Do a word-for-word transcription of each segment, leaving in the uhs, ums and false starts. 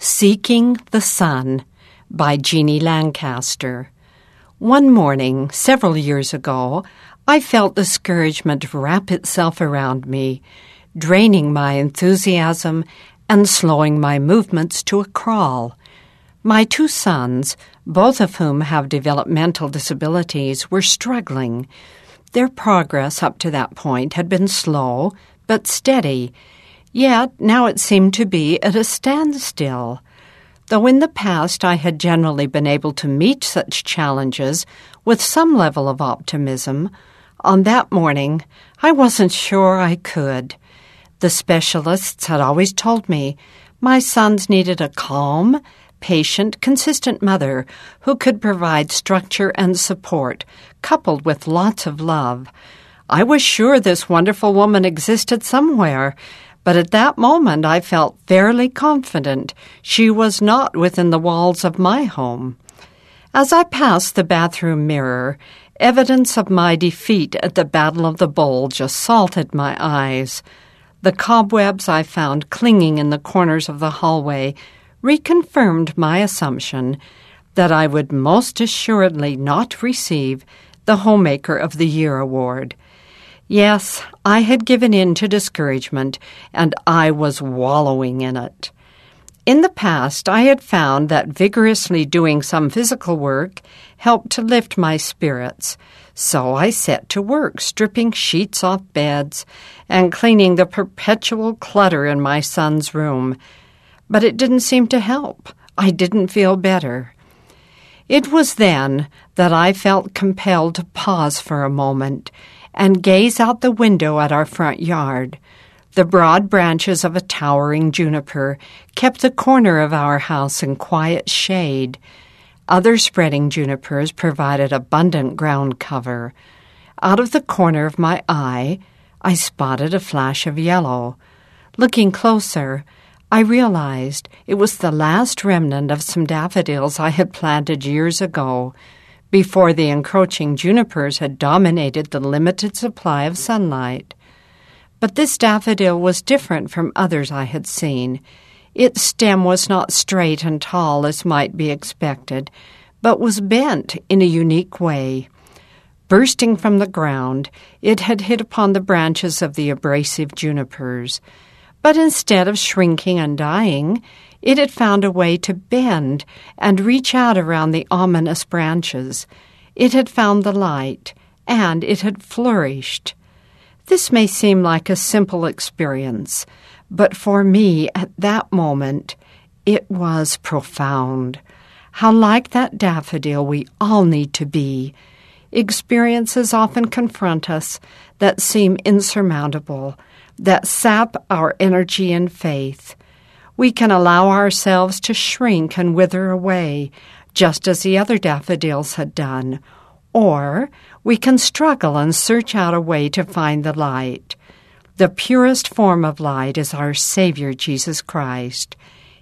Seeking the Sun by Jeannie Lancaster. One morning, several years ago, I felt discouragement wrap itself around me, draining my enthusiasm and slowing my movements to a crawl. My two sons, both of whom have developmental disabilities, were struggling. Their progress up to that point had been slow but steady, yet now it seemed to be at a standstill. Though in the past I had generally been able to meet such challenges with some level of optimism, on that morning I wasn't sure I could. The specialists had always told me my sons needed a calm, patient, consistent mother who could provide structure and support, coupled with lots of love. I was sure this wonderful woman existed somewhere, but at that moment I felt fairly confident she was not within the walls of my home. As I passed the bathroom mirror, evidence of my defeat at the Battle of the Bulge assaulted my eyes. The cobwebs I found clinging in the corners of the hallway reconfirmed my assumption that I would most assuredly not receive the Homemaker of the Year award. Yes, I had given in to discouragement, and I was wallowing in it. In the past, I had found that vigorously doing some physical work helped to lift my spirits, so I set to work stripping sheets off beds and cleaning the perpetual clutter in my son's room. But it didn't seem to help. I didn't feel better. It was then that I felt compelled to pause for a moment and gaze out the window at our front yard. The broad branches of a towering juniper kept the corner of our house in quiet shade. Other spreading junipers provided abundant ground cover. Out of the corner of my eye, I spotted a flash of yellow. Looking closer, I realized it was the last remnant of some daffodils I had planted years ago, before the encroaching junipers had dominated the limited supply of sunlight. But this daffodil was different from others I had seen. Its stem was not straight and tall as might be expected, but was bent in a unique way. Bursting from the ground, it had hit upon the branches of the abrasive junipers. But instead of shrinking and dying, it had found a way to bend and reach out around the ominous branches. It had found the light, and it had flourished. This may seem like a simple experience, but for me at that moment, it was profound. How like that daffodil we all need to be. Experiences often confront us that seem insurmountable, that sap our energy and faith. We can allow ourselves to shrink and wither away, just as the other daffodils had done, or we can struggle and search out a way to find the light. The purest form of light is our Savior, Jesus Christ.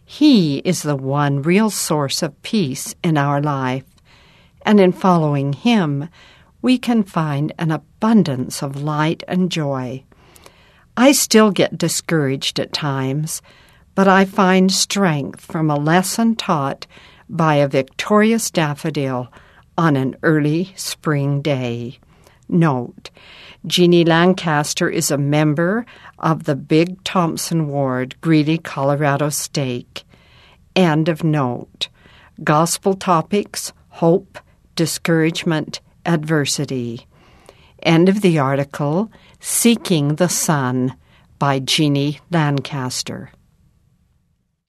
He is the one real source of peace in our life, and in following Him, we can find an abundance of light and joy. I still get discouraged at times, but I find strength from a lesson taught by a victorious daffodil on an early spring day. Note, Jeannie Lancaster is a member of the Big Thompson Ward, Greeley, Colorado Stake. End of note. Gospel topics: hope, discouragement, adversity. End of the article, Seeking the Sun by Jeannie Lancaster.